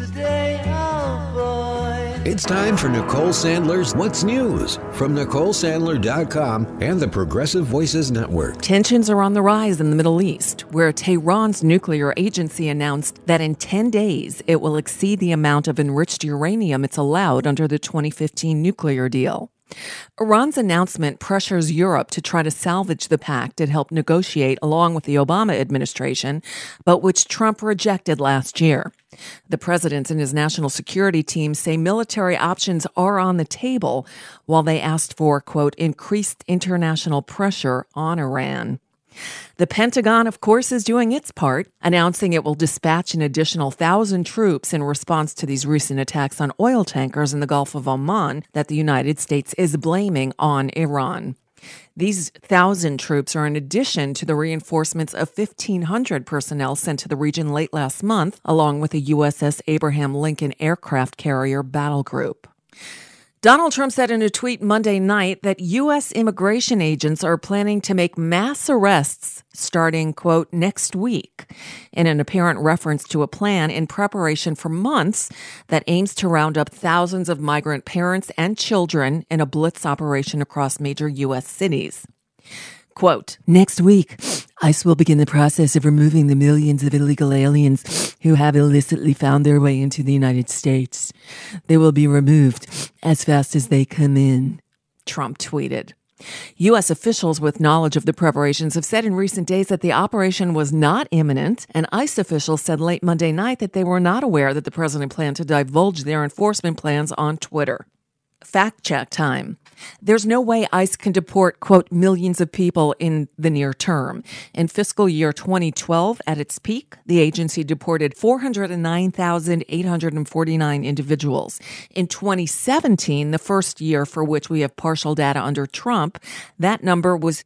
today, oh boy. It's time for Nicole Sandler's What's News from NicoleSandler.com and the Progressive Voices Network. Tensions are on the rise in the Middle East, where Tehran's nuclear agency announced that in 10 days it will exceed the amount of enriched uranium it's allowed under the 2015 nuclear deal. Iran's announcement pressures Europe to try to salvage the pact it helped negotiate along with the Obama administration, but which Trump rejected last year. The president and his national security team say military options are on the table while they asked for, quote, increased international pressure on Iran. The Pentagon, of course, is doing its part, announcing it will dispatch an additional 1,000 troops in response to these recent attacks on oil tankers in the Gulf of Oman that the United States is blaming on Iran. These 1,000 troops are in addition to the reinforcements of 1,500 personnel sent to the region late last month, along with the USS Abraham Lincoln aircraft carrier battle group. Donald Trump said in a tweet Monday night that U.S. immigration agents are planning to make mass arrests starting, quote, next week, in an apparent reference to a plan in preparation for months that aims to round up thousands of migrant parents and children in a blitz operation across major U.S. cities. Quote, next week, ICE will begin the process of removing the millions of illegal aliens who have illicitly found their way into the United States. They will be removed as fast as they come in, Trump tweeted. U.S. officials with knowledge of the preparations have said in recent days that the operation was not imminent, and ICE officials said late Monday night that they were not aware that the president planned to divulge their enforcement plans on Twitter. Fact check time. There's no way ICE can deport, quote, millions of people in the near term. In fiscal year 2012, at its peak, the agency deported 409,849 individuals. In 2017, the first year for which we have partial data under Trump, that number was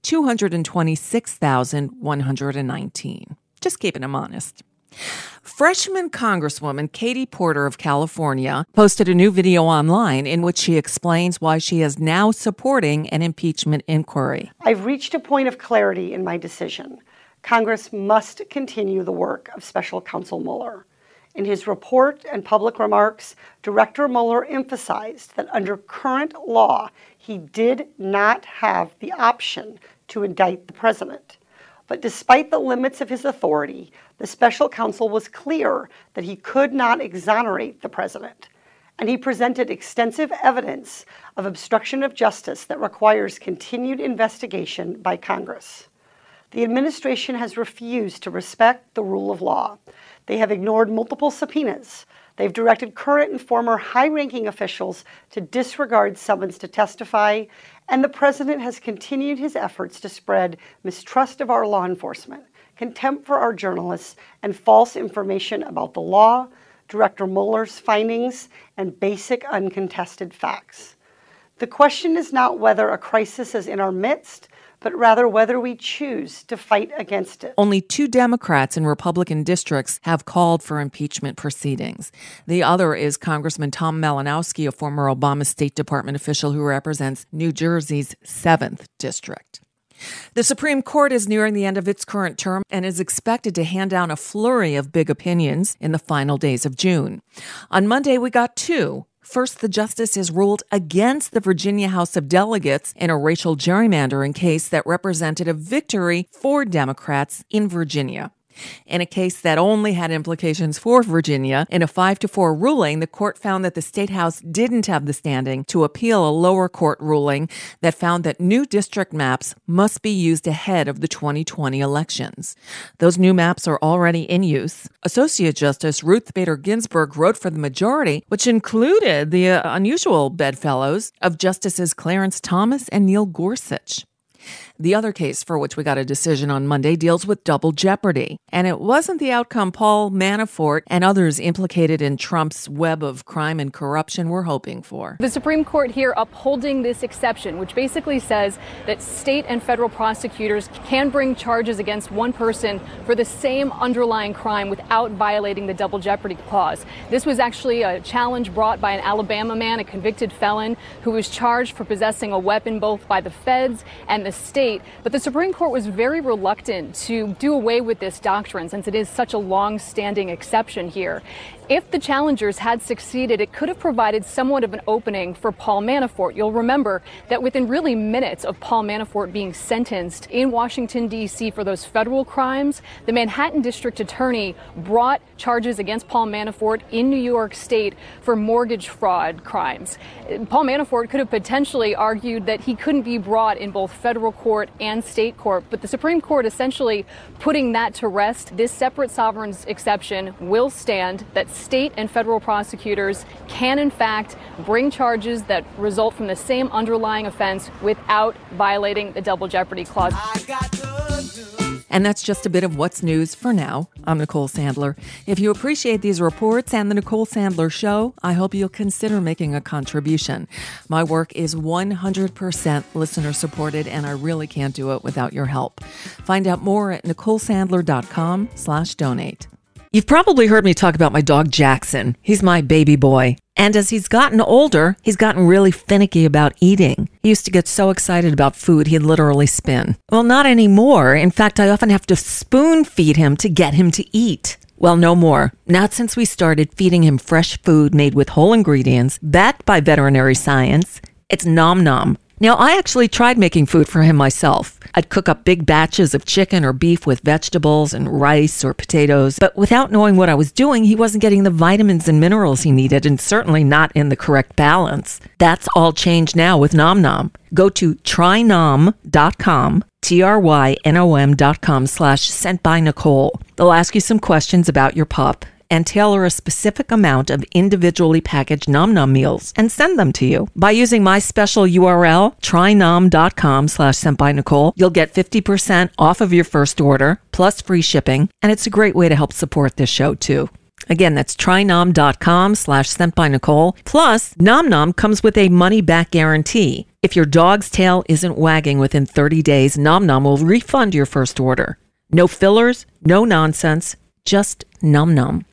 226,119. Just keeping them honest. Freshman Congresswoman Katie Porter of California posted a new video online in which she explains why she is now supporting an impeachment inquiry. I've reached a point of clarity in my decision. Congress must continue the work of Special Counsel Mueller. In his report and public remarks, Director Mueller emphasized that under current law, he did not have the option to indict the president. But despite the limits of his authority, the special counsel was clear that he could not exonerate the president, and he presented extensive evidence of obstruction of justice that requires continued investigation by Congress. The administration has refused to respect the rule of law. They have ignored multiple subpoenas. They've directed current and former high-ranking officials to disregard summons to testify, and the president has continued his efforts to spread mistrust of our law enforcement, contempt for our journalists, and false information about the law, Director Mueller's findings, and basic uncontested facts. The question is not whether a crisis is in our midst, but rather whether we choose to fight against it. Only 2 Democrats in Republican districts have called for impeachment proceedings. The other is Congressman Tom Malinowski, a former Obama State Department official who represents New Jersey's 7th district. The Supreme Court is nearing the end of its current term and is expected to hand down a flurry of big opinions in the final days of June. On Monday, we got 2. First, the justices ruled against the Virginia House of Delegates in a racial gerrymandering case that represented a victory for Democrats in Virginia. In a case that only had implications for Virginia, in a 5-4 ruling, the court found that the state house didn't have the standing to appeal a lower court ruling that found that new district maps must be used ahead of the 2020 elections. Those new maps are already in use. Associate Justice Ruth Bader Ginsburg wrote for the majority, which included the unusual bedfellows of Justices Clarence Thomas and Neil Gorsuch. The other case for which we got a decision on Monday deals with double jeopardy. And it wasn't the outcome Paul Manafort and others implicated in Trump's web of crime and corruption were hoping for. The Supreme Court here upholding this exception, which basically says that state and federal prosecutors can bring charges against one person for the same underlying crime without violating the double jeopardy clause. This was actually a challenge brought by an Alabama man, a convicted felon, who was charged for possessing a weapon both by the feds and the state State, but the Supreme Court was very reluctant to do away with this doctrine since it is such a long-standing exception here. If the challengers had succeeded, it could have provided somewhat of an opening for Paul Manafort. You'll remember that within really minutes of Paul Manafort being sentenced in Washington, D.C. for those federal crimes, the Manhattan District Attorney brought charges against Paul Manafort in New York State for mortgage fraud crimes. Paul Manafort could have potentially argued that he couldn't be brought in both federal court and state court, but the Supreme Court essentially putting that to rest. This separate sovereigns exception will stand, that state and federal prosecutors can, in fact, bring charges that result from the same underlying offense without violating the Double Jeopardy Clause. And that's just a bit of what's news for now. I'm Nicole Sandler. If you appreciate these reports and the Nicole Sandler Show, I hope you'll consider making a contribution. My work is 100% listener supported, and I really can't do it without your help. Find out more at NicoleSandler.com/donate. You've probably heard me talk about my dog Jackson. He's my baby boy. And as he's gotten older, he's gotten really finicky about eating. He used to get so excited about food, he'd literally spin. Well, not anymore. In fact, I often have to spoon feed him to get him to eat. Well, no more. Not since we started feeding him fresh food made with whole ingredients, backed by veterinary science. It's Nom Nom. Now, I actually tried making food for him myself. I'd cook up big batches of chicken or beef with vegetables and rice or potatoes, but without knowing what I was doing, he wasn't getting the vitamins and minerals he needed, and certainly not in the correct balance. That's all changed now with Nom Nom. Go to trynom.com, trynom.com/sentbynicole. They'll ask you some questions about your pup and tailor a specific amount of individually packaged Nom Nom meals and send them to you. By using my special URL, trynom.com/sentbynicole, you'll get 50% off of your first order, plus free shipping, and it's a great way to help support this show too. Again, that's trynom.com/sentbynicole. Plus, Nom Nom comes with a money-back guarantee. If your dog's tail isn't wagging within 30 days, Nom Nom will refund your first order. No fillers, no nonsense, just Nom Nom.